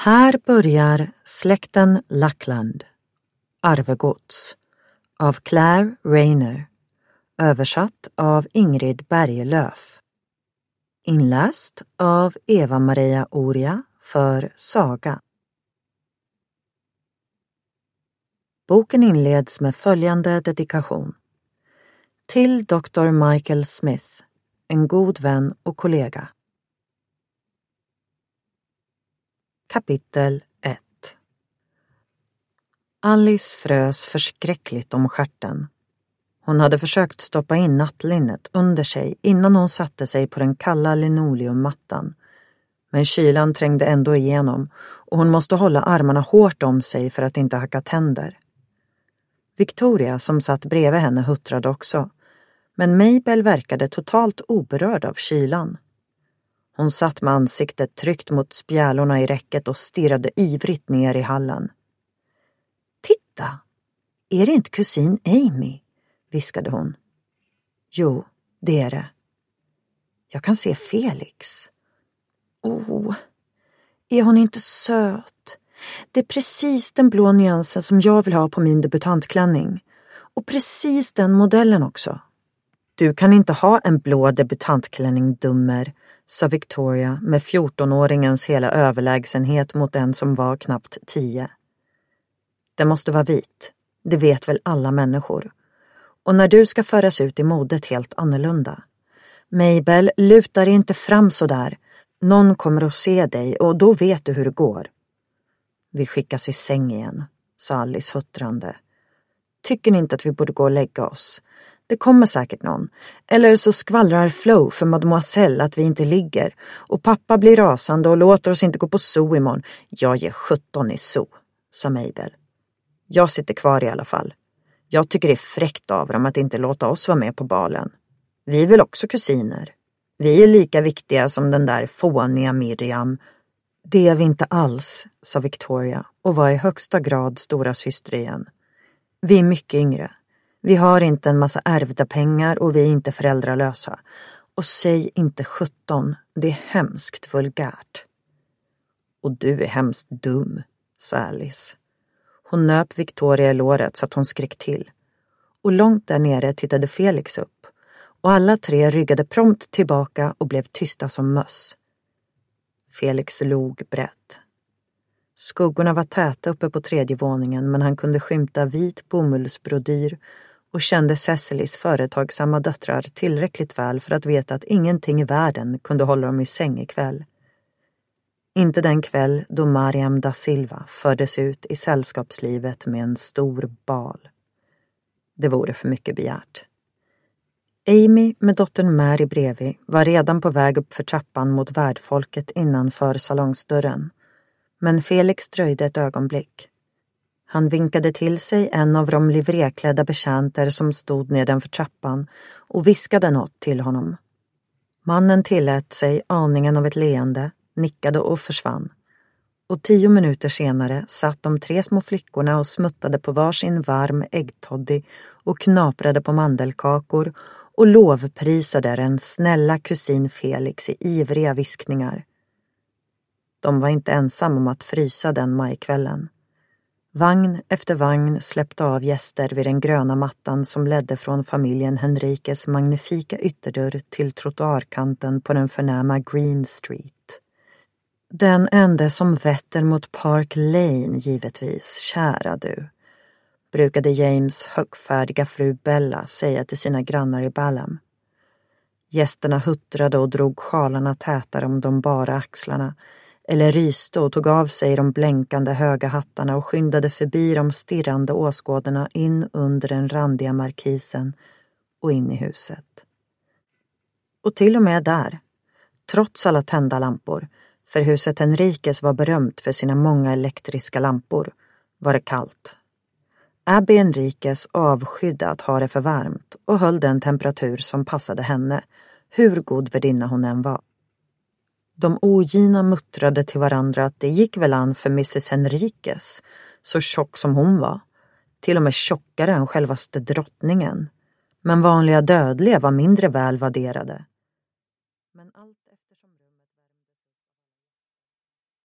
Här börjar släkten Lackland, Arvegods, av Claire Rayner, översatt av Ingrid Bergelöf. Inläst av Eva-Maria Oria för Saga. Boken inleds med följande dedikation. Till Dr. Michael Smith, en god vän och kollega. Kapitel 1. Alice frös förskräckligt om stjärten. Hon hade försökt stoppa in nattlinnet under sig innan hon satte sig på den kalla linoleummattan. Men kylan trängde ändå igenom och hon måste hålla armarna hårt om sig för att inte hacka tänder. Victoria som satt bredvid henne huttrade också, men Mabel verkade totalt oberörd av kylan. Hon satt med ansiktet tryckt mot spjälorna i räcket och stirrade ivrigt ner i hallen. Titta, är det inte kusin Amy? Viskade hon. Jo, det är det. Jag kan se Felix. Är hon inte söt? Det är precis den blå nyansen som jag vill ha på min debutantklänning. Och precis den modellen också. Du kan inte ha en blå debutantklänning, dummer, sa Victoria med 14-åringens hela överlägsenhet mot en som var knappt 10. Den måste vara vit, det vet väl alla människor. Och när du ska föras ut i modet helt annorlunda. Mabel, lutar inte fram så där. Någon kommer att se dig och då vet du hur det går. Vi skickas i säng igen, sa Alice huttrande. Tycker ni inte att vi borde gå och lägga oss? Det kommer säkert någon. Eller så skvallrar Flo för mademoiselle att vi inte ligger. Och pappa blir rasande och låter oss inte gå på zoo imorgon. Jag ger 17 i zoo, sa Mabel. Jag sitter kvar i alla fall. Jag tycker det är fräckt av dem att inte låta oss vara med på balen. Vi är väl också kusiner. Vi är lika viktiga som den där fåniga Miriam. Det är vi inte alls, sa Victoria och var i högsta grad stora syster igen. Vi är mycket yngre. Vi har inte en massa ärvda pengar och vi är inte föräldralösa. Och säg inte 17, det är hemskt vulgärt. Och du är hemskt dum, sa Alice. Hon nöp Victoria i låret så att hon skrek till. Och långt där nere tittade Felix upp. Och alla tre ryggade prompt tillbaka och blev tysta som möss. Felix log brett. Skuggorna var täta uppe på 3:e våningen men han kunde skymta vit bomullsbrodyr och kände Cecilys företagsamma döttrar tillräckligt väl för att veta att ingenting i världen kunde hålla dem i säng ikväll. Inte den kväll då Mariam da Silva fördes ut i sällskapslivet med en stor bal. Det vore för mycket begärt. Amy med dottern Mary bredvid var redan på väg upp för trappan mot värdfolket innanför salongsdörren. Men Felix dröjde ett ögonblick. Han vinkade till sig en av de livréklädda betjänter som stod nedanför trappan och viskade något till honom. Mannen tillät sig aningen av ett leende, nickade och försvann. Och 10 minuter senare satt de 3 små flickorna och smuttade på varsin varm äggtoddy och knaprade på mandelkakor och lovprisade den snälla kusin Felix i ivriga viskningar. De var inte ensam om att frysa den majkvällen. Vagn efter vagn släppte av gäster vid den gröna mattan som ledde från familjen Henrikes magnifika ytterdörr till trottoarkanten på den förnäma Green Street. Den enda som vetter mot Park Lane, givetvis, kära du, brukade James högfärdiga fru Bella säga till sina grannar i Balham. Gästerna huttrade och drog sjalarna tätare om de bara axlarna, eller ryste och tog av sig de blänkande höga hattarna och skyndade förbi de stirrande åskådarna in under den randiga markisen och in i huset. Och till och med där, trots alla tända lampor, för huset Henrikes var berömt för sina många elektriska lampor, var det kallt. Abby Henrikes avskydde att ha det för varmt och höll den temperatur som passade henne, hur god värdinna hon än var. De ogina muttrade till varandra att det gick väl an för Mrs. Henrikes, så tjock som hon var, till och med tjockare än självaste drottningen. Men vanliga dödliga var mindre väl värderade.